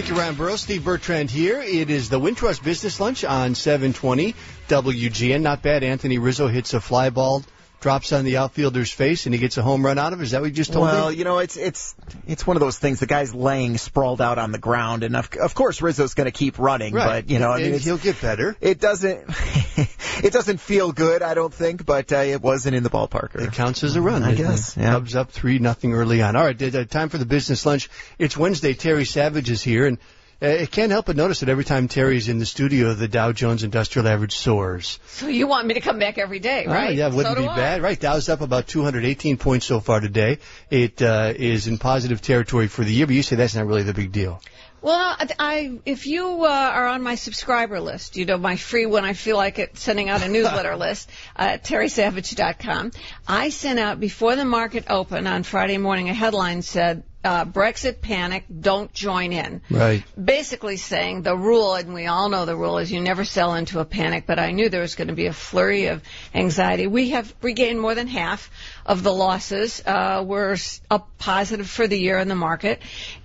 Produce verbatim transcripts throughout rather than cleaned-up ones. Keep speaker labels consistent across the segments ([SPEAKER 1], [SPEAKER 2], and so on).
[SPEAKER 1] Thank you, Ryan Burrows. Steve Bertrand here. It is the Wintrust Business Lunch on seven twenty W G N. Not bad. Anthony Rizzo hits a fly ball, drops on the outfielder's face, and he gets a home run out of it. Is that what you just told
[SPEAKER 2] well, me?
[SPEAKER 1] Well,
[SPEAKER 2] you know, it's it's it's one of those things. The guy's laying sprawled out on the ground, and of, of course Rizzo's going to keep running.
[SPEAKER 1] Right.
[SPEAKER 2] But you know, I mean,
[SPEAKER 1] he'll get better.
[SPEAKER 2] It doesn't it doesn't feel good, I don't think, but uh, it wasn't in the ballpark.
[SPEAKER 1] It counts as a run,
[SPEAKER 2] I guess.
[SPEAKER 1] Yeah. Cubs up three nothing early on. All right, uh, time for the Business Lunch. It's Wednesday. Terry Savage is here, and Uh, it can't help but notice that every time Terry's in the studio, the Dow Jones Industrial Average soars.
[SPEAKER 3] So you want me to come back every day, right?
[SPEAKER 1] Oh, yeah, wouldn't
[SPEAKER 3] so
[SPEAKER 1] be
[SPEAKER 3] I.
[SPEAKER 1] bad. Right, Dow's up about two hundred eighteen points so far today. It uh, is in positive territory for the year, but you say that's not really the big deal.
[SPEAKER 3] Well, I, if you uh, are on my subscriber list, you know, my free when I feel like it, sending out a newsletter list uh, at terry savage dot com, I sent out before the market opened on Friday morning a headline said, Uh, Brexit panic, don't join in.
[SPEAKER 1] Right.
[SPEAKER 3] Basically saying the rule, and we all know the rule, is you never sell into a panic, but I knew there was going to be a flurry of anxiety. We have regained more than half of the losses. Uh, we're up positive for the year in the market,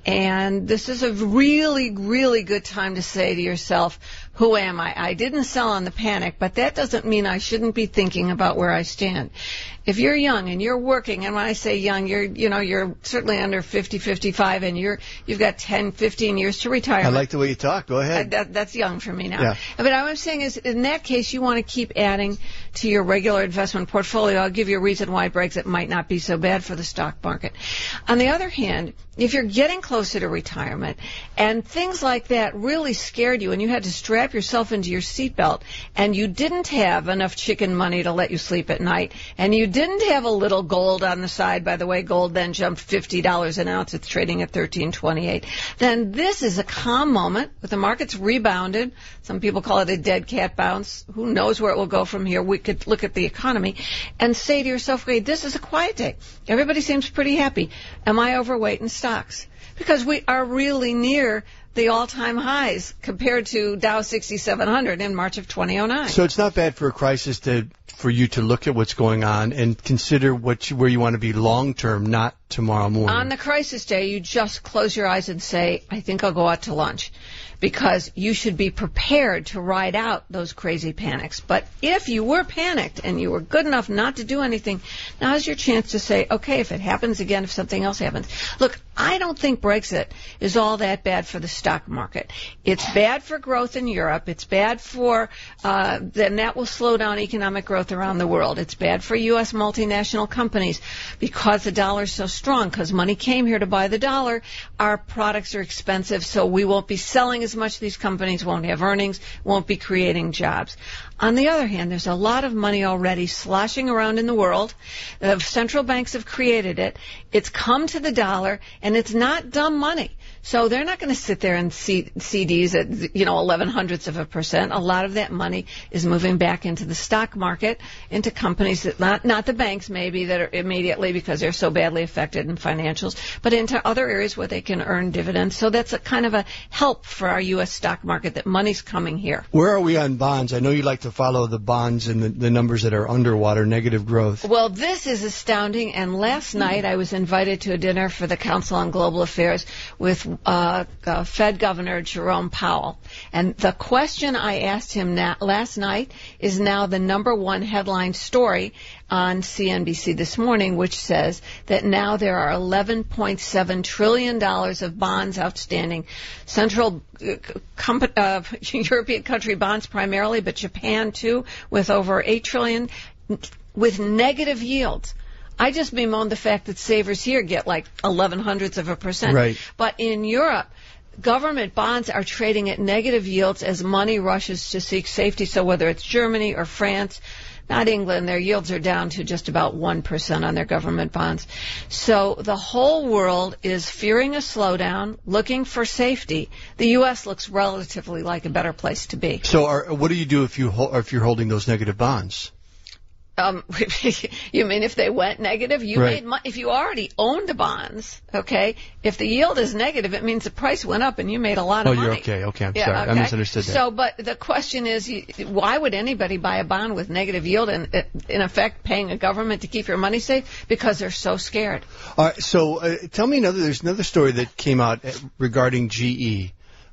[SPEAKER 3] and this is a really, really good time to say to yourself, who am I? I didn't sell on the panic, but that doesn't mean I shouldn't be thinking about where I stand. If you're young and you're working, and when I say young, you're, you know, you're certainly under fifty, fifty-five, and you're, you've got ten, fifteen years to retire.
[SPEAKER 1] I like the way you talk. Go ahead.
[SPEAKER 3] Uh, that, that's young for me now.
[SPEAKER 1] Yeah.
[SPEAKER 3] But what I'm saying is, in that case, you want to keep adding to your regular investment portfolio. I'll give you a reason why Brexit might not be so bad for the stock market. On the other hand, if you're getting closer to retirement and things like that really scared you and you had to strap yourself into your seatbelt and you didn't have enough chicken money to let you sleep at night and you didn't have a little gold on the side, by the way, gold then jumped fifty dollars an ounce, it's trading at thirteen twenty-eight, then this is a calm moment with the markets rebounded. Some people call it a dead cat bounce. Who knows where it will go from here? We could look at the economy and say to yourself, okay, this is a quiet day. Everybody seems pretty happy. Am I overweight in stocks? Because we are really near the all-time highs compared to Dow sixty-seven hundred in March of twenty oh nine.
[SPEAKER 1] So it's not bad for a crisis to for you to look at what's going on and consider what you, where you want to be long-term, not tomorrow morning.
[SPEAKER 3] On the crisis day, you just close your eyes and say, I think I'll go out to lunch. Because you should be prepared to ride out those crazy panics. But if you were panicked and you were good enough not to do anything, now's your chance to say, okay, if it happens again, if something else happens. Look, I don't think Brexit is all that bad for the stock market. It's bad for growth in Europe. It's bad for, uh, then that will slow down economic growth around the world. It's bad for U S multinational companies because the dollar's so strong, because money came here to buy the dollar. Our products are expensive, so we won't be selling as much. These companies won't have earnings, won't be creating jobs. On the other hand, there's a lot of money already sloshing around in the world. The central banks have created it. It's come to the dollar, and it's not dumb money. So they're not going to sit there and see C Ds at, you know, eleven hundredths of a percent. A lot of that money is moving back into the stock market, into companies that, not, not the banks maybe that are immediately because they're so badly affected in financials, but into other areas where they can earn dividends. So that's a kind of a help for our U S stock market that money's coming here.
[SPEAKER 1] Where are we on bonds? I know you like to follow the bonds and the, the numbers that are underwater, negative growth.
[SPEAKER 3] Well, this is astounding, and last night I was invited to a dinner for the Council on Global Affairs with Uh, uh, Fed Governor Jerome Powell. And the question I asked him na- last night is now the number one headline story on C N B C this morning, which says that now there are eleven point seven trillion dollars of bonds outstanding. Central uh, com- uh, European country bonds primarily, but Japan too, with over eight trillion dollars, with negative yields. I just bemoaned the fact that savers here get like eleven hundredths of a percent.
[SPEAKER 1] Right.
[SPEAKER 3] But in Europe, government bonds are trading at negative yields as money rushes to seek safety. So whether it's Germany or France, not England, their yields are down to just about one percent on their government bonds. So the whole world is fearing a slowdown, looking for safety. The U S looks relatively like a better place to be.
[SPEAKER 1] So are, what do you do if, you ho- if you're holding those negative bonds?
[SPEAKER 3] Um, you mean if they went negative? You
[SPEAKER 1] right.
[SPEAKER 3] made mo- if you already owned the bonds, okay? If the yield is negative, it means the price went up and you made a lot of
[SPEAKER 1] oh,
[SPEAKER 3] money.
[SPEAKER 1] Oh, you're okay. Okay, I'm
[SPEAKER 3] yeah,
[SPEAKER 1] sorry.
[SPEAKER 3] okay.
[SPEAKER 1] I misunderstood that.
[SPEAKER 3] So, but the question is, why would anybody buy a bond with negative yield and, in effect, paying a government to keep your money safe? Because they're so scared.
[SPEAKER 1] All right. So, uh, tell me another. There's another story that came out regarding G E.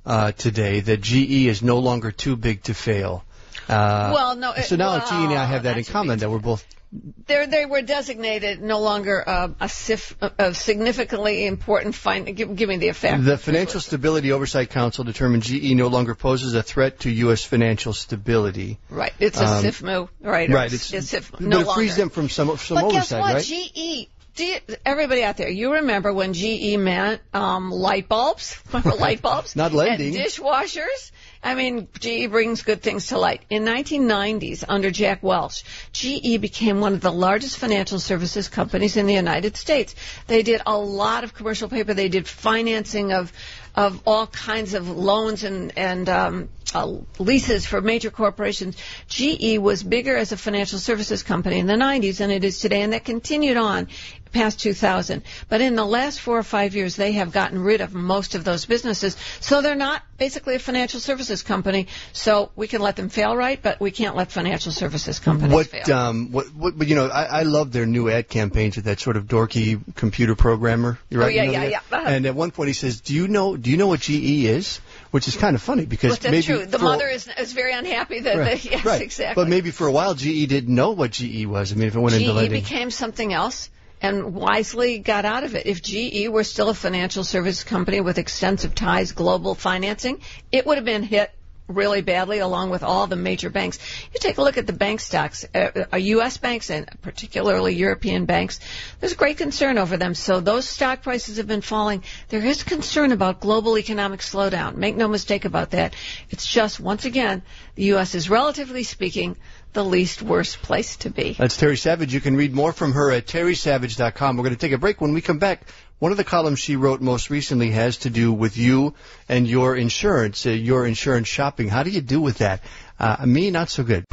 [SPEAKER 1] uh, today that G E is no longer too big to fail. Uh,
[SPEAKER 3] well, no. It,
[SPEAKER 1] so now
[SPEAKER 3] well,
[SPEAKER 1] G E and I have that in common, that we're both.
[SPEAKER 3] They're, they were designated no longer uh, a, sif, a significantly important fin- give, give me the effect.
[SPEAKER 1] The Financial Stability Oversight Council determined G E no longer poses a threat to U S financial stability.
[SPEAKER 3] Right. It's a
[SPEAKER 1] um,
[SPEAKER 3] S I F M U, right?
[SPEAKER 1] Right. It's,
[SPEAKER 3] it's S I F M U,
[SPEAKER 1] but
[SPEAKER 3] no
[SPEAKER 1] it frees
[SPEAKER 3] longer.
[SPEAKER 1] them from some, some
[SPEAKER 3] but
[SPEAKER 1] oversight,
[SPEAKER 3] guess what?
[SPEAKER 1] right?
[SPEAKER 3] G E. Do you, everybody out there, you remember when G E meant um, light bulbs? Remember light bulbs?
[SPEAKER 1] Not lending.
[SPEAKER 3] And dishwashers? I mean, G E brings good things to light. In nineteen nineties, under Jack Welch, G E became one of the largest financial services companies in the United States. They did a lot of commercial paper. They did financing of of all kinds of loans and and um, uh, leases for major corporations. G E was bigger as a financial services company in the nineties than it is today, and that continued on past two thousand. But in the last four or five years, they have gotten rid of most of those businesses, so they're not basically a financial services company. So we can let them fail, right? But we can't let financial services companies
[SPEAKER 1] what,
[SPEAKER 3] fail.
[SPEAKER 1] Um, what, what, but you know, I, I love their new ad campaigns with that sort of dorky computer programmer. You're right,
[SPEAKER 3] oh yeah,
[SPEAKER 1] you know
[SPEAKER 3] yeah,
[SPEAKER 1] that?
[SPEAKER 3] yeah. Uh-huh.
[SPEAKER 1] And at one point he says, "Do you know? Do you know what G E is?" Which is kind of funny because
[SPEAKER 3] But that's
[SPEAKER 1] maybe
[SPEAKER 3] true. The
[SPEAKER 1] for,
[SPEAKER 3] mother is is very unhappy that
[SPEAKER 1] right,
[SPEAKER 3] they, yes,
[SPEAKER 1] right.
[SPEAKER 3] exactly.
[SPEAKER 1] But maybe for a while G E didn't know what G E was. I mean, if it went
[SPEAKER 3] G E
[SPEAKER 1] into lending,
[SPEAKER 3] became something else and wisely got out of it. If G E were still a financial service company with extensive ties, global financing, it would have been hit really badly along with all the major banks. You take a look at the bank stocks, uh, U S banks and particularly European banks, there's great concern over them. So those stock prices have been falling. There is concern about global economic slowdown. Make no mistake about that. It's just, once again, the U S is relatively speaking the least worst place to be.
[SPEAKER 1] That's Terry Savage. You can read more from her at terry savage dot com. We're going to take a break. When we come back, one of the columns she wrote most recently has to do with you and your insurance, uh, your insurance shopping. How do you do with that? Uh, me, not so good.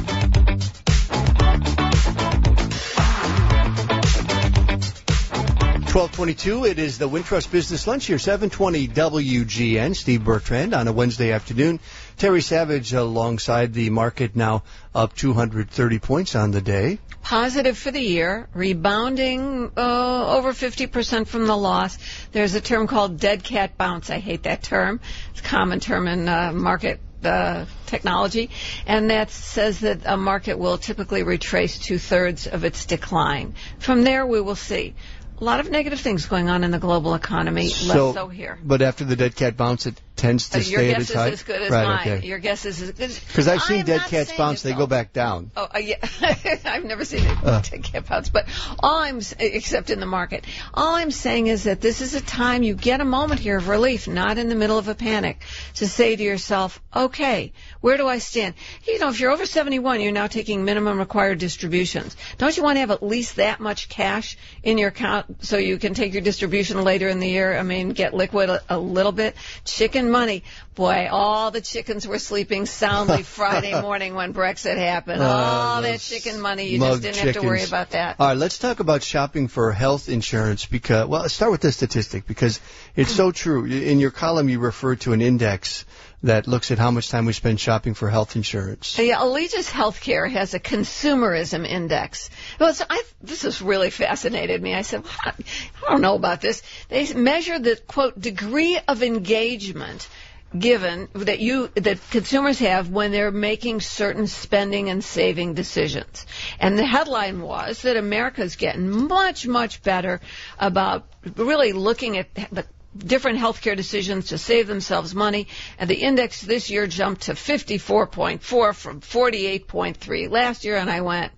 [SPEAKER 1] twelve twenty-two, it is the Wintrust Business Lunch here, seven twenty W G N. Steve Bertrand on a Wednesday afternoon. Terry Savage alongside the market, now up two hundred thirty points on the day.
[SPEAKER 3] Positive for the year, rebounding uh, over fifty percent from the loss. There's a term called dead cat bounce. I hate that term. It's a common term in uh, market uh, technology. And that says that a market will typically retrace two-thirds of its decline. From there, we will see. A lot of negative things going on in the global economy,
[SPEAKER 1] So,
[SPEAKER 3] less so here.
[SPEAKER 1] But after the dead cat bounce, it tends to
[SPEAKER 3] Uh, your
[SPEAKER 1] stay at
[SPEAKER 3] guess
[SPEAKER 1] its
[SPEAKER 3] is
[SPEAKER 1] height?
[SPEAKER 3] as good as
[SPEAKER 1] right,
[SPEAKER 3] mine.
[SPEAKER 1] okay.
[SPEAKER 3] Your guess is as good.
[SPEAKER 1] Because I've seen
[SPEAKER 3] I'm
[SPEAKER 1] dead
[SPEAKER 3] not
[SPEAKER 1] cats
[SPEAKER 3] saying
[SPEAKER 1] bounce,
[SPEAKER 3] it's
[SPEAKER 1] they
[SPEAKER 3] all-
[SPEAKER 1] go back down.
[SPEAKER 3] Oh, uh, yeah. I've never seen a
[SPEAKER 1] Uh.
[SPEAKER 3] dead cat bounce, but all I'm, s- except in the market, all I'm saying is that this is a time you get a moment here of relief, not in the middle of a panic, to say to yourself, okay, where do I stand? You know, if you're over seventy-one, you're now taking minimum required distributions. Don't you want to have at least that much cash in your account so you can take your distribution later in the year? I mean, get liquid a, a little bit. Chicken money. Boy, all the chickens were sleeping soundly Friday morning when Brexit happened.
[SPEAKER 1] Uh,
[SPEAKER 3] all that
[SPEAKER 1] those
[SPEAKER 3] chicken money, you
[SPEAKER 1] mug
[SPEAKER 3] just didn't have to worry
[SPEAKER 1] chickens.
[SPEAKER 3] about that.
[SPEAKER 1] All right, let's talk about shopping for health insurance because, well, let's start with the statistic because it's so true. In your column, you refer to an index that looks at how much time we spend shopping for health insurance.
[SPEAKER 3] Yeah, Allegiance Healthcare has a consumerism index. Well, so I, this has really fascinated me. I said, well, I don't know about this. They measure the, quote, degree of engagement given that you that consumers have when they're making certain spending and saving decisions. And the headline was that America's getting much, much better about really looking at the different healthcare decisions to save themselves money, and the index this year jumped to fifty-four point four from forty-eight point three last year, and I went,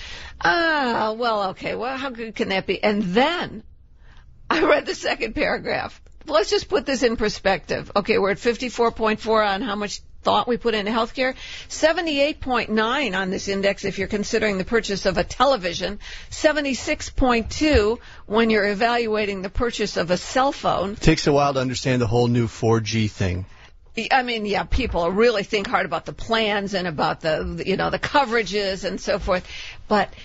[SPEAKER 3] ah, well, okay, well, how good can that be? And then I read the second paragraph. Let's just put this in perspective. Okay, we're at fifty-four point four on how much thought we put into healthcare, seventy-eight point nine on this index if you're considering the purchase of a television, seventy-six point two when you're evaluating the purchase of a cell phone.
[SPEAKER 1] It takes a while to understand the whole new four G thing.
[SPEAKER 3] I mean, yeah, people really think hard about the plans and about the, you know, the coverages and so forth. But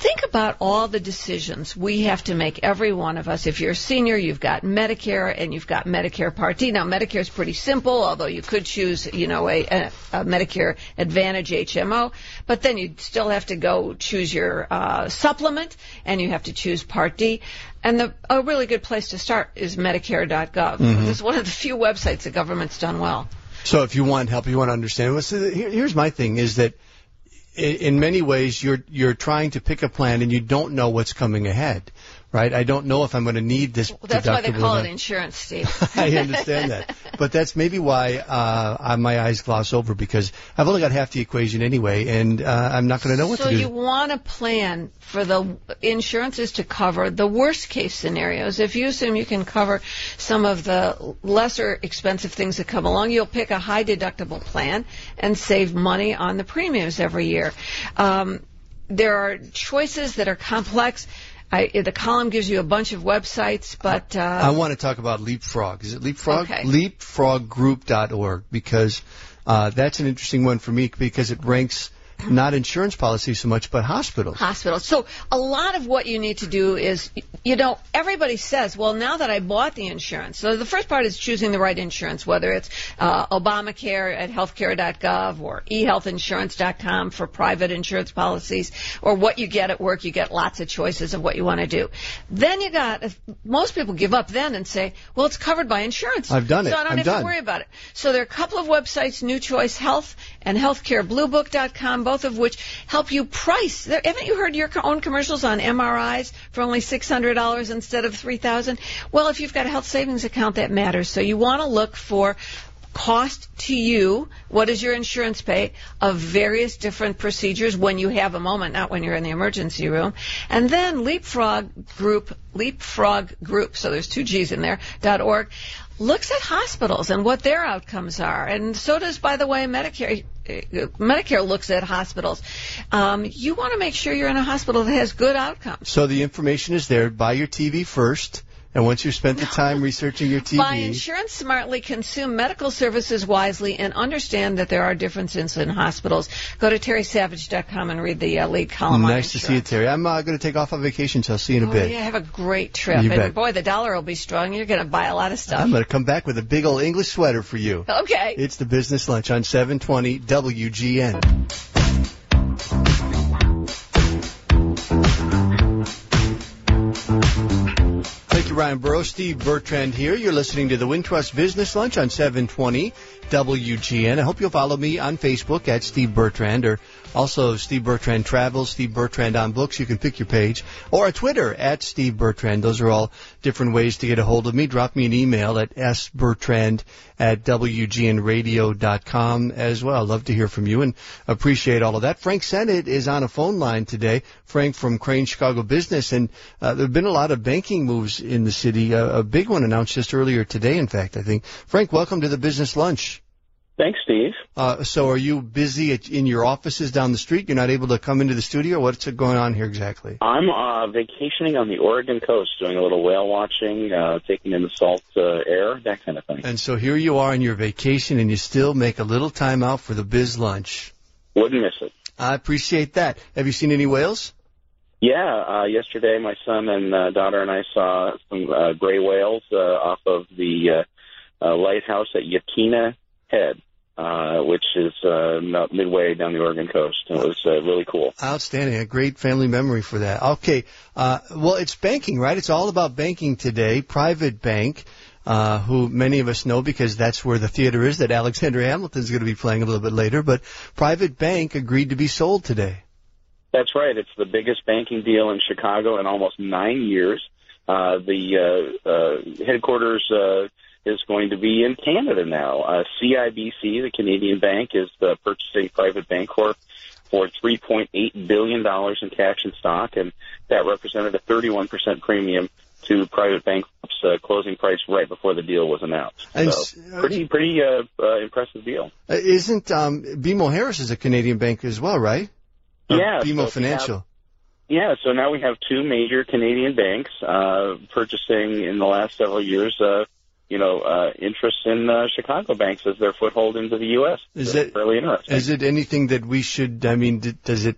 [SPEAKER 3] think about all the decisions we have to make, every one of us. If you're a senior, you've got Medicare and you've got Medicare Part D. Now, Medicare is pretty simple, although you could choose, you know, a, a, a Medicare Advantage H M O, but then you'd still have to go choose your uh, supplement, and you have to choose Part D. And the, a really good place to start is Medicare dot gov. Mm-hmm. It's one of the few websites the government's done well.
[SPEAKER 1] So if you want help, you want to understand. Well, so here, here's my thing: is that in, in many ways you're you're trying to pick a plan and you don't know what's coming ahead, right? I don't know if I'm going to need this.
[SPEAKER 3] Well, that's why they call it insurance, Steve.
[SPEAKER 1] I understand that, but that's maybe why uh, my eyes gloss over, because I've only got half the equation anyway, and uh, I'm not going to know what
[SPEAKER 3] so
[SPEAKER 1] to do.
[SPEAKER 3] So you want a plan for the insurance is to cover the worst case scenarios. If you assume you can cover some of the lesser expensive things that come along, you'll pick a high deductible plan and save money on the premiums every year. Um, there are choices that are complex. I, the column gives you a bunch of websites, but... Uh,
[SPEAKER 1] I want to talk about Leapfrog. Is it Leapfrog?
[SPEAKER 3] Okay.
[SPEAKER 1] leapfrog group dot org, because uh, that's an interesting one for me, because it ranks not insurance policies so much, but hospitals.
[SPEAKER 3] Hospitals. So a lot of what you need to do is, you know, everybody says, well, now that I bought the insurance. So the first part is choosing the right insurance, whether it's uh, Obamacare at healthcare dot gov or e health insurance dot com for private insurance policies, or what you get at work. You get lots of choices of what you want to do. Then you got, most people give up then and say, well, it's covered by insurance.
[SPEAKER 1] I've done it.
[SPEAKER 3] So I don't
[SPEAKER 1] I'm
[SPEAKER 3] have
[SPEAKER 1] done.
[SPEAKER 3] to worry about it. So there are a couple of websites, New Choice Health and healthcare blue book dot com, both of which help you price. There, haven't you heard your own commercials on M R Is for only six hundred dollars instead of three thousand dollars? Well, if you've got a health savings account, that matters. So you want to look for cost to you, what does your insurance pay, of various different procedures when you have a moment, not when you're in the emergency room. And then Leapfrog Group, Leapfrog Group, so there's two G's in there, dot org, looks at hospitals and what their outcomes are. And so does, by the way, Medicare. Medicare looks at hospitals. Um, you want to make sure you're in a hospital that has good outcomes.
[SPEAKER 1] So the information is there. Buy your T V first. And once you've spent the time researching your T V...
[SPEAKER 3] Buy insurance smartly, consume medical services wisely, and understand that there are differences in hospitals. Go to Terry Savage dot com and read the uh, lead column on
[SPEAKER 1] Nice to see you, Terry. I'm uh, going to take off on vacation, so I'll see you in a
[SPEAKER 3] oh,
[SPEAKER 1] bit.
[SPEAKER 3] Yeah, have a great trip.
[SPEAKER 1] You
[SPEAKER 3] and
[SPEAKER 1] bet.
[SPEAKER 3] Boy, the dollar will be strong. You're going to buy a lot of stuff.
[SPEAKER 1] I'm going to come back with a big old English sweater for you.
[SPEAKER 3] Okay.
[SPEAKER 1] It's the Business Lunch on seven twenty W G N. Thank you, Ryan Burrow. Steve Bertrand here. You're listening to the Wintrust Business Lunch on seven twenty W G N. I hope you'll follow me on Facebook at Steve Bertrand, or also Steve Bertrand Travels, Steve Bertrand on Books. You can pick your page. Or on Twitter at Steve Bertrand. Those are all different ways to get a hold of me. Drop me an email at sbertrand at W G N radio dot com as well. I'd love to hear from you and appreciate all of that. Frank Sennett is on a phone line today. Frank from Crane Chicago Business. And uh, there have been a lot of banking moves in the city. Uh, a big one announced just earlier today, in fact, I think. Frank, welcome to the Business Lunch.
[SPEAKER 4] Thanks, Steve.
[SPEAKER 1] Uh, so are you busy at, in your offices down the street? You're not able to come into the studio? What's going on here exactly?
[SPEAKER 4] I'm uh, vacationing on the Oregon coast, doing a little whale watching, uh, taking in the salt uh, air, that kind of thing.
[SPEAKER 1] And so here you are on your vacation, and you still make a little time out for the Biz Lunch.
[SPEAKER 4] Wouldn't miss it.
[SPEAKER 1] I appreciate that. Have you seen any whales?
[SPEAKER 4] Yeah, uh, yesterday my son and uh, daughter and I saw some uh, gray whales uh, off of the uh, uh, lighthouse at Yaquina Head, uh, which is uh, about midway down the Oregon coast. It was uh, really cool.
[SPEAKER 1] Outstanding. A great family memory for that. Okay. Uh, well, it's banking, right? It's all about banking today. Private Bank, uh, who many of us know because that's where the theater is that Alexander Hamilton's going to be playing a little bit later. But Private Bank agreed to be sold today.
[SPEAKER 4] That's right. It's the biggest banking deal in Chicago in almost nine years. Uh, the uh, uh, headquarters uh, is going to be in Canada now. Uh, C I B C, the Canadian bank, is uh, purchasing Private Bancorp for three point eight billion dollars in cash and stock, and that represented a thirty-one percent premium to Private Bancorp's uh, closing price right before the deal was announced.
[SPEAKER 1] And
[SPEAKER 4] so pretty, pretty uh, uh, impressive deal.
[SPEAKER 1] Uh, isn't um, B M O Harris is a Canadian bank as well, right? Or
[SPEAKER 4] yeah.
[SPEAKER 1] B M O
[SPEAKER 4] so
[SPEAKER 1] Financial.
[SPEAKER 4] Have, yeah, so now we have two major Canadian banks uh, purchasing in the last several years, uh, you know, uh, interest in uh, Chicago banks as their foothold into the U S.
[SPEAKER 1] Is
[SPEAKER 4] so
[SPEAKER 1] it
[SPEAKER 4] really interesting?
[SPEAKER 1] Is it anything that we should? I mean, d- does it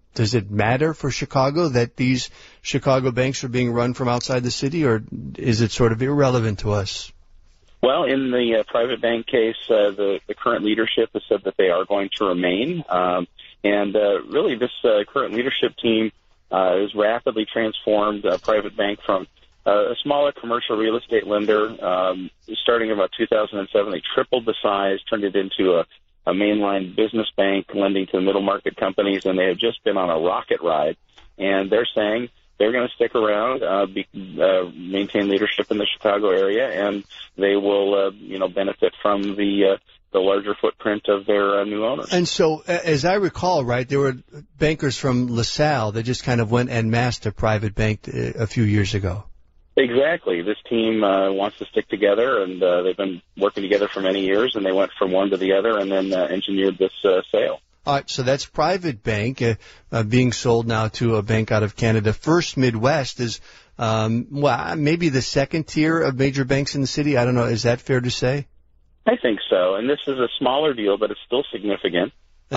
[SPEAKER 1] does it matter for Chicago that these Chicago banks are being run from outside the city, or is it sort of irrelevant to us?
[SPEAKER 4] Well, in the uh, private bank case, uh, the, the current leadership has said that they are going to remain. Um, and uh, really, this uh, current leadership team uh, has rapidly transformed a private bank from uh, a smaller commercial real estate lender. Um, starting in about two thousand seven, they tripled the size, turned it into a, a mainline business bank lending to middle market companies, and they have just been on a rocket ride. And they're saying they're going to stick around, uh, be, uh, maintain leadership in the Chicago area, and they will, uh, you know, benefit from the uh, the larger footprint of their uh, new owners.
[SPEAKER 1] And so, as I recall, right, there were bankers from LaSalle that just kind of went en masse to private bank a few years ago.
[SPEAKER 4] Exactly. This team uh, wants to stick together, and uh, they've been working together for many years, and they went from one to the other and then uh, engineered this uh, sale.
[SPEAKER 1] All right, so that's private bank uh, uh, being sold now to a bank out of Canada. First Midwest is um, well, maybe the second tier of major banks in the city. I don't know. Is that fair to say?
[SPEAKER 4] I think so. And this is a smaller deal, but it's still significant.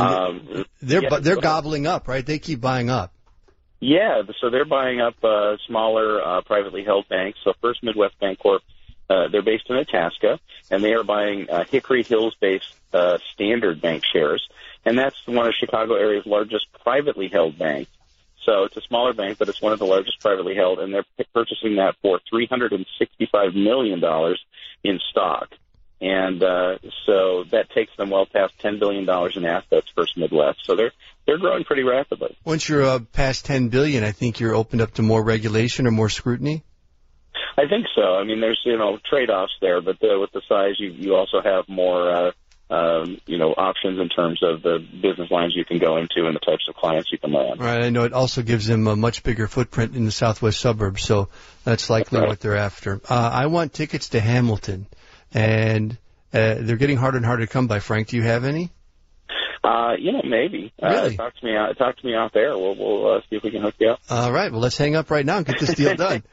[SPEAKER 1] Um, they're
[SPEAKER 4] yeah,
[SPEAKER 1] they're gobbling up, right? They keep buying up.
[SPEAKER 4] Yeah, so they're buying up uh, smaller uh, privately held banks. So First Midwest Bancorp, uh, they're based in Itasca, and they are buying uh, Hickory Hills-based uh, Standard Bank shares. And that's one of Chicago area's largest privately held banks. So it's a smaller bank, but it's one of the largest privately held, and they're purchasing that for three hundred sixty-five million dollars in stock. And uh, so that takes them well past ten billion dollars in assets, First Midwest. So they're they're growing pretty rapidly.
[SPEAKER 1] Once you're uh, past ten billion dollars, I think you're opened up to more regulation or more scrutiny?
[SPEAKER 4] I think so. I mean, there's, you know, trade-offs there, but uh, with the size, you, you also have more uh, Um, you know, options in terms of the business lines you can go into and the types of clients you can land.
[SPEAKER 1] Right. I know it also gives them a much bigger footprint in the southwest suburbs, so that's likely
[SPEAKER 4] right.
[SPEAKER 1] what they're after. Uh, I want tickets to Hamilton, and uh, they're getting harder and harder to come by. Frank, do you have any?
[SPEAKER 4] Uh, you know, maybe.
[SPEAKER 1] Really?
[SPEAKER 4] Uh, talk to me out. Talk to me out there. We'll, we'll uh, see if we can hook you up.
[SPEAKER 1] All right. Well, let's hang up right now and get this deal done.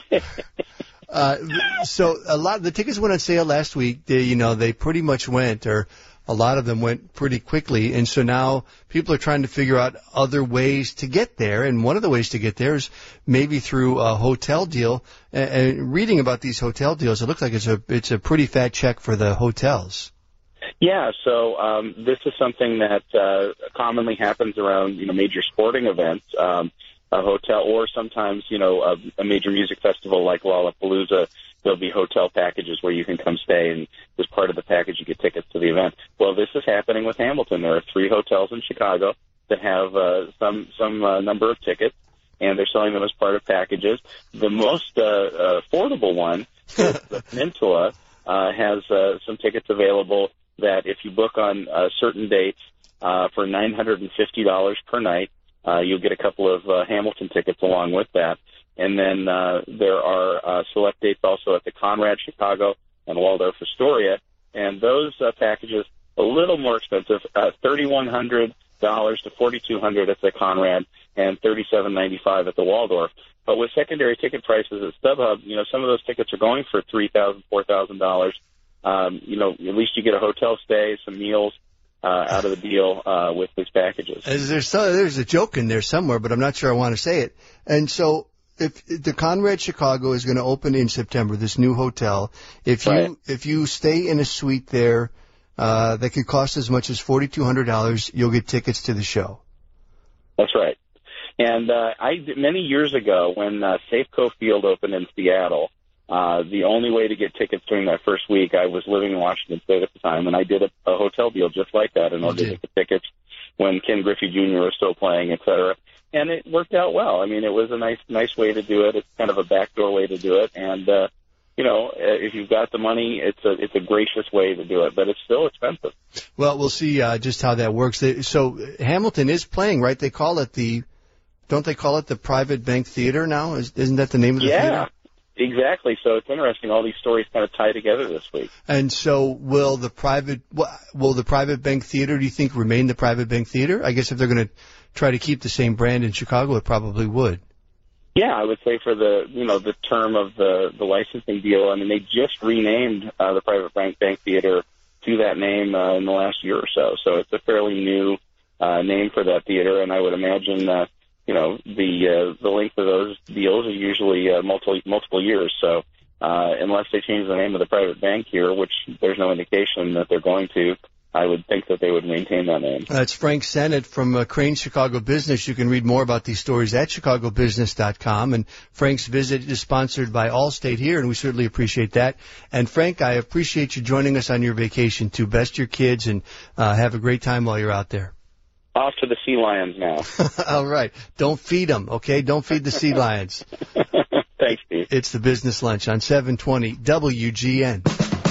[SPEAKER 1] Uh, so a lot of the tickets went on sale last week. They, you know, they pretty much went, or a lot of them went pretty quickly. And so now people are trying to figure out other ways to get there. And one of the ways to get there is maybe through a hotel deal. And, and reading about these hotel deals, it looks like it's a, it's a pretty fat check for the hotels.
[SPEAKER 4] Yeah. So, um, this is something that, uh, commonly happens around, you know, major sporting events. Um, a hotel, or sometimes, you know, a, a major music festival like Lollapalooza, there'll be hotel packages where you can come stay, and as part of the package you get tickets to the event. Well, this is happening with Hamilton. There are three hotels in Chicago that have uh, some some uh, number of tickets, and they're selling them as part of packages. The most uh, uh, affordable one, the Peninsula, uh, has uh, some tickets available that if you book on uh, certain dates uh, for nine hundred fifty dollars per night, Uh, you'll get a couple of uh, Hamilton tickets along with that. And then uh, there are uh, select dates also at the Conrad Chicago and Waldorf Astoria. And those uh, packages, a little more expensive, uh, thirty-one hundred dollars to forty-two hundred dollars at the Conrad and thirty-seven ninety-five at the Waldorf. But with secondary ticket prices at StubHub, you know, some of those tickets are going for three thousand dollars, four thousand dollars. Um, you know, at least you get a hotel stay, some meals, Uh, out of the deal uh, with these packages.
[SPEAKER 1] There's, so, there's a joke in there somewhere, but I'm not sure I want to say it. And so if the Conrad Chicago is going to open in September, this new hotel, if you
[SPEAKER 4] right.
[SPEAKER 1] if you stay in a suite there uh, that could cost as much as forty-two hundred dollars, you'll get tickets to the show.
[SPEAKER 4] That's right. And uh, I many years ago when uh, Safeco Field opened in Seattle, Uh, the only way to get tickets during that first week, I was living in Washington State at the time, and I did a, a hotel deal just like that in order to get the tickets when Ken Griffey Junior was still playing, et cetera. And it worked out well. I mean, it was a nice, nice way to do it. It's kind of a backdoor way to do it. And, uh, you know, if you've got the money, it's a, it's a gracious way to do it, but it's still expensive.
[SPEAKER 1] Well, we'll see uh, just how that works. They, so Hamilton is playing, right? They call it the, don't they call it the Private Bank Theater now? Is, isn't that the name of the
[SPEAKER 4] yeah.
[SPEAKER 1] theater?
[SPEAKER 4] Yeah. Exactly. So it's interesting. All these stories kind of tie together this week.
[SPEAKER 1] And so will the private, will the Private Bank Theater, do you think, remain the Private Bank Theater? I guess if they're going to try to keep the same brand in Chicago, it probably would.
[SPEAKER 4] Yeah, I would say for the, you know, the term of the, the licensing deal, I mean, they just renamed uh, the Private Bank Bank Theater to that name uh, in the last year or so. So it's a fairly new uh, name for that theater, and I would imagine, uh, you know, the uh, the length of those deals are usually uh, multiple multiple years. So uh, unless they change the name of the private bank here, which there's no indication that they're going to, I would think that they would maintain that name.
[SPEAKER 1] That's Frank Sennett from uh, Crane Chicago Business. You can read more about these stories at chicago business dot com. And Frank's visit is sponsored by Allstate here, and we certainly appreciate that. And Frank, I appreciate you joining us on your vacation to best your kids and uh, have a great time while you're out there.
[SPEAKER 4] Off to the sea lions now.
[SPEAKER 1] All right. Don't feed them, okay? Don't feed the sea lions.
[SPEAKER 4] Thanks, Steve.
[SPEAKER 1] It's the Business Lunch on seven twenty W G N.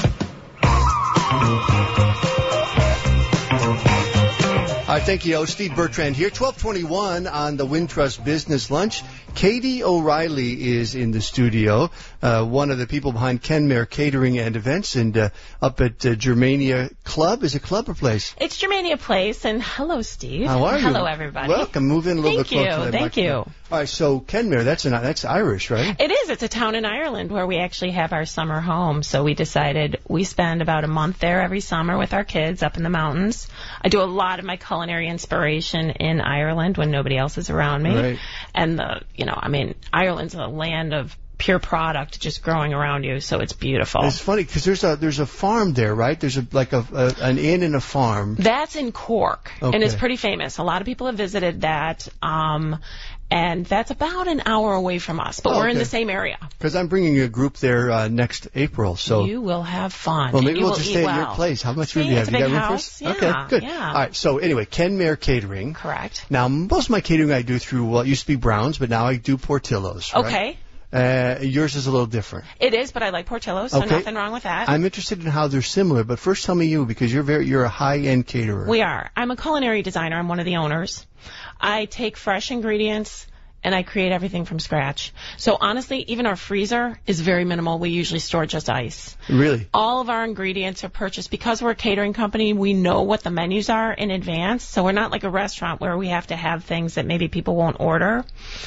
[SPEAKER 1] All right, thank you. Steve Bertrand here. twelve twenty-one on the Wintrust Business Lunch. Katie O'Reilly is in the studio, uh, one of the people behind Kenmare Catering and Events, and uh, up at uh, Germania Club. Is it club or place?
[SPEAKER 5] It's Germania Place, and hello, Steve.
[SPEAKER 1] How are you?
[SPEAKER 5] Hello, everybody.
[SPEAKER 1] Welcome. Move in a little
[SPEAKER 5] Thank
[SPEAKER 1] bit closer.
[SPEAKER 5] you. Thank you.
[SPEAKER 1] All right, so Kenmare, that's an, that's Irish, right?
[SPEAKER 5] It is. It's a town in Ireland where we actually have our summer home. So we decided we spend about a month there every summer with our kids up in the mountains. I do a lot of my culinary inspiration in Ireland when nobody else is around me.
[SPEAKER 1] Right.
[SPEAKER 5] And the, you know, I mean, Ireland's a land of pure product just growing around you, so it's beautiful.
[SPEAKER 1] It's funny because there's a there's a farm there, right? There's a like a, a an inn and a farm.
[SPEAKER 5] That's in Cork,
[SPEAKER 1] Okay.
[SPEAKER 5] and it's pretty famous. A lot of people have visited that, um, and that's about an hour away from us, but
[SPEAKER 1] Oh,
[SPEAKER 5] we're in
[SPEAKER 1] okay.
[SPEAKER 5] the same area.
[SPEAKER 1] Because I'm bringing a group there uh, next April, so.
[SPEAKER 5] You will have fun.
[SPEAKER 1] Well,
[SPEAKER 5] and
[SPEAKER 1] maybe
[SPEAKER 5] you
[SPEAKER 1] we'll
[SPEAKER 5] will
[SPEAKER 1] just
[SPEAKER 5] eat
[SPEAKER 1] stay
[SPEAKER 5] well.
[SPEAKER 1] at your place. How much
[SPEAKER 5] Stay,
[SPEAKER 1] room do you have?
[SPEAKER 5] it's a
[SPEAKER 1] You
[SPEAKER 5] big
[SPEAKER 1] got room for
[SPEAKER 5] house.
[SPEAKER 1] us?
[SPEAKER 5] Yeah,
[SPEAKER 1] Okay, good.
[SPEAKER 5] yeah.
[SPEAKER 1] All right, so anyway, Kenmare Catering.
[SPEAKER 5] Correct.
[SPEAKER 1] Now, most of my catering I do through, well, it used to be Brown's, but now I do Portillo's. Right?
[SPEAKER 5] Okay.
[SPEAKER 1] Uh, yours is a little different.
[SPEAKER 5] It is, but I like Portillo's, so
[SPEAKER 1] Okay.
[SPEAKER 5] nothing wrong with that.
[SPEAKER 1] I'm interested in how they're similar, but first tell me you, because you're very you're a high-end caterer.
[SPEAKER 5] We are. I'm a culinary designer. I'm one of the owners. I take fresh ingredients and I create everything from scratch. So honestly, even our freezer is very minimal. We usually store just ice.
[SPEAKER 1] Really?
[SPEAKER 5] All of our ingredients are purchased. Because we're a catering company, we know what the menus are in advance. So we're not like a restaurant where we have to have things that maybe people won't order.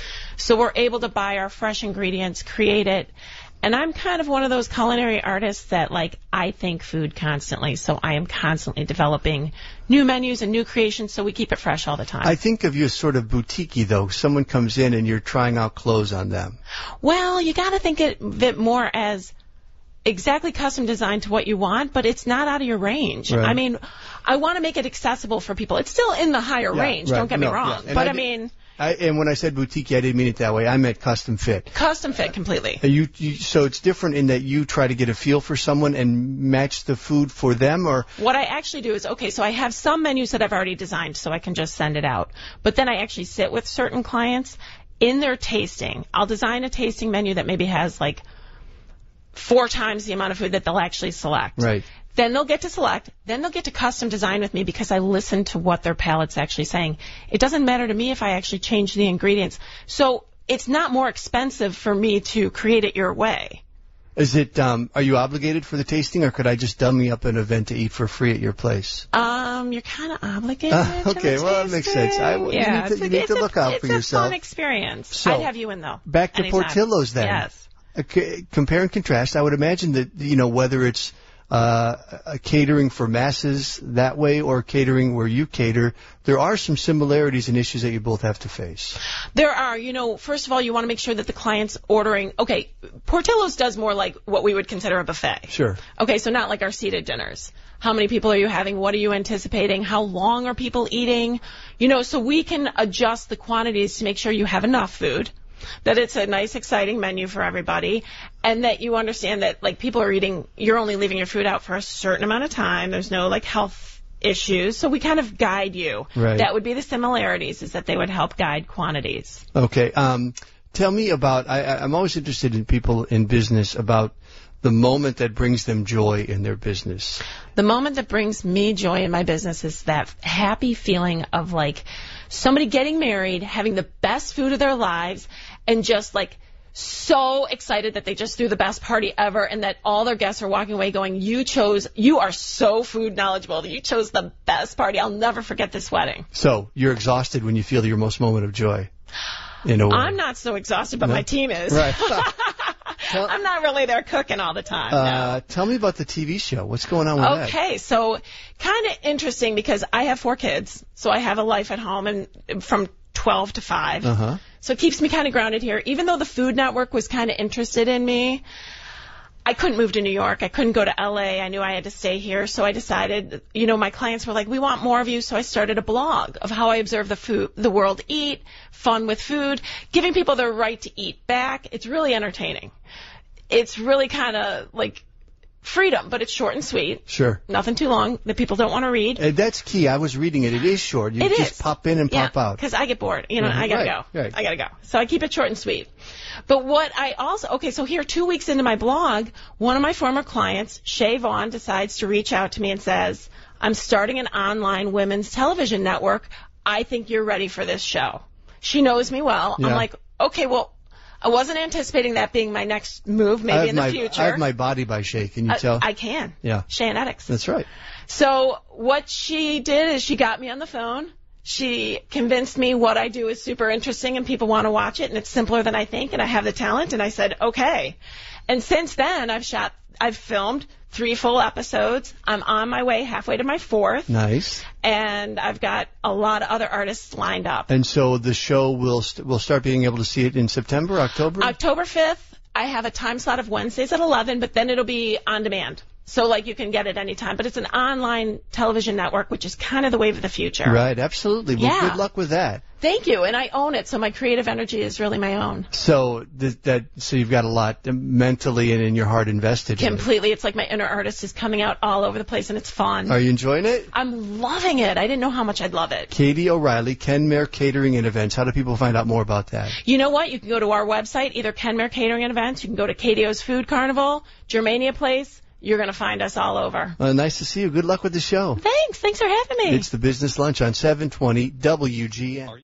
[SPEAKER 5] So we're able to buy our fresh ingredients, create it. And I'm kind of one of those culinary artists that, like, I think food constantly. So I am constantly developing new menus and new creations, so we keep it fresh all the time.
[SPEAKER 1] I think of you as sort of boutique-y, though. Someone comes in and you're trying out clothes on them.
[SPEAKER 5] Well, you got to think it, of it more as exactly custom designed to what you want, but it's not out of your range.
[SPEAKER 1] Right.
[SPEAKER 5] I mean, I want to make it accessible for people. It's still in the higher
[SPEAKER 1] Yeah,
[SPEAKER 5] range,
[SPEAKER 1] right.
[SPEAKER 5] don't get me
[SPEAKER 1] No,
[SPEAKER 5] wrong.
[SPEAKER 1] yeah. And
[SPEAKER 5] But
[SPEAKER 1] I
[SPEAKER 5] I,
[SPEAKER 1] did-
[SPEAKER 5] mean,
[SPEAKER 1] I, and when I said boutique, I didn't mean it that way. I meant custom fit.
[SPEAKER 5] custom fit completely.
[SPEAKER 1] And You, you, so it's different in that you try to get a feel for someone and match the food for them, or
[SPEAKER 5] What I actually do is, okay, so I have some menus that I've already designed so I can just send it out. But then I actually sit with certain clients in their tasting. I'll design a tasting menu that maybe has like four times the amount of food that they'll actually select.
[SPEAKER 1] right?
[SPEAKER 5] Then they'll get to select. Then they'll get to custom design with me because I listen to what their palate's actually saying. It doesn't matter to me if I actually change the ingredients. So it's not more expensive for me to create it your way.
[SPEAKER 1] Is it? Um, are you obligated for the tasting, or could I just dummy up an event to eat for free at your place?
[SPEAKER 5] Um, you're kind of obligated.
[SPEAKER 1] Uh,
[SPEAKER 5] to
[SPEAKER 1] okay,
[SPEAKER 5] the
[SPEAKER 1] well, that makes sense. I- you
[SPEAKER 5] yeah,
[SPEAKER 1] need to-
[SPEAKER 5] it's a-
[SPEAKER 1] you need
[SPEAKER 5] it's
[SPEAKER 1] to
[SPEAKER 5] a-
[SPEAKER 1] look out for
[SPEAKER 5] It's
[SPEAKER 1] yourself.
[SPEAKER 5] a fun experience.
[SPEAKER 1] So,
[SPEAKER 5] I'd have you in though.
[SPEAKER 1] Back to
[SPEAKER 5] anytime.
[SPEAKER 1] Portillo's then.
[SPEAKER 5] Yes.
[SPEAKER 1] Uh, c- compare and contrast. I would imagine that, you know, whether it's uh, a catering for masses that way or catering where you cater, there are some similarities and issues that you both have to face.
[SPEAKER 5] There are, you know, first of all, you want to make sure that the client's ordering. Okay, Portillo's does more like what we would consider a buffet.
[SPEAKER 1] Sure.
[SPEAKER 5] Okay, so not like our seated dinners. How many people are you having? What are you anticipating? How long are people eating? You know, so we can adjust the quantities to make sure you have enough food, that it's a nice, exciting menu for everybody, and that you understand that, like, people are eating, you're only leaving your food out for a certain amount of time. There's no, like, health issues. So we kind of guide you.
[SPEAKER 1] Right.
[SPEAKER 5] That would be the similarities, is that they would help guide quantities.
[SPEAKER 1] Okay. Um, tell me about, I, I- I'm always interested in people in business about the moment that brings them joy in their business.
[SPEAKER 5] The moment that brings me joy in my business is that happy feeling of, like, somebody getting married, having the best food of their lives, and just, like, so excited that they just threw the best party ever, and that all their guests are walking away going, you chose, you are so food knowledgeable. You chose the best party. I'll never forget this wedding.
[SPEAKER 1] So you're exhausted when you feel your most moment of joy. In a way.
[SPEAKER 5] I'm not so exhausted, but
[SPEAKER 1] No?
[SPEAKER 5] my team is.
[SPEAKER 1] Right. Tell-
[SPEAKER 5] I'm not really there cooking all the time.
[SPEAKER 1] Uh,
[SPEAKER 5] no.
[SPEAKER 1] tell me about the T V show. What's going on with that?
[SPEAKER 5] Okay, so kind of interesting because I have four kids, so I have a life at home and from twelve to five.
[SPEAKER 1] Uh-huh.
[SPEAKER 5] So it keeps me kind of grounded here. Even though the Food Network was kind of interested in me, I couldn't move to New York. I couldn't go to L A. I knew I had to stay here. So I decided, you know, my clients were like, we want more of you. So I started a blog of how I observe the food, the world eat, fun with food, giving people their right to eat back. It's really entertaining. It's really kind of like freedom, but it's short and sweet.
[SPEAKER 1] Sure.
[SPEAKER 5] Nothing too long that people don't want to read.
[SPEAKER 1] Uh, that's key. I was reading it. It is short. You
[SPEAKER 5] It
[SPEAKER 1] just
[SPEAKER 5] is.
[SPEAKER 1] pop in and
[SPEAKER 5] yeah,
[SPEAKER 1] pop out.
[SPEAKER 5] because I get bored. You know,
[SPEAKER 1] Mhm.
[SPEAKER 5] I gotta
[SPEAKER 1] Right,
[SPEAKER 5] go.
[SPEAKER 1] right.
[SPEAKER 5] I gotta go. So I keep it short and sweet. But what I also, okay, so here, two weeks into my blog, one of my former clients, Shay Vaughn, decides to reach out to me and says, I'm starting an online women's television network. I think you're ready for this show. She knows me well.
[SPEAKER 1] Yeah.
[SPEAKER 5] I'm like, okay, well, I wasn't anticipating that being my next move,
[SPEAKER 1] I
[SPEAKER 5] maybe
[SPEAKER 1] have
[SPEAKER 5] in the
[SPEAKER 1] my,
[SPEAKER 5] future.
[SPEAKER 1] I have my body by Shay. Can you
[SPEAKER 5] I,
[SPEAKER 1] tell?
[SPEAKER 5] I can.
[SPEAKER 1] Yeah.
[SPEAKER 5] Shayanetics.
[SPEAKER 1] That's right.
[SPEAKER 5] So what she did is she got me on the phone. She convinced me what I do is super interesting and people want to watch it and it's simpler than I think and I have the talent and I said, okay. And since then I've shot, I've filmed three full episodes. I'm on my way halfway to my fourth
[SPEAKER 1] Nice.
[SPEAKER 5] and I've got a lot of other artists lined up.
[SPEAKER 1] And so the show will st- we'll start being able to see it in September, October?
[SPEAKER 5] October fifth, I have a time slot of Wednesdays at eleven, but then it'll be on demand. So, like, you can get it anytime. But it's an online television network, which is kind of the wave of the future.
[SPEAKER 1] Right, absolutely. Well,
[SPEAKER 5] Yeah.
[SPEAKER 1] good luck with that.
[SPEAKER 5] Thank you. And I own it, so my creative energy is really my own.
[SPEAKER 1] So th- that so you've got a lot uh, mentally and in your heart invested in it.
[SPEAKER 5] Completely. It's like my inner artist is coming out all over the place, and it's fun.
[SPEAKER 1] Are you enjoying it?
[SPEAKER 5] I'm loving it. I didn't know how much I'd love it.
[SPEAKER 1] Katie O'Reilly, Kenmare Catering and Events. How do people find out more about that?
[SPEAKER 5] You know what? You can go to our website, either Kenmare Catering and Events. You can go to K D O's Food Carnival, Germania Place. You're going to find us all over.
[SPEAKER 1] Uh, nice to see you. Good luck with the show.
[SPEAKER 5] Thanks. Thanks for having me.
[SPEAKER 1] It's the Business Lunch on seven twenty W G N.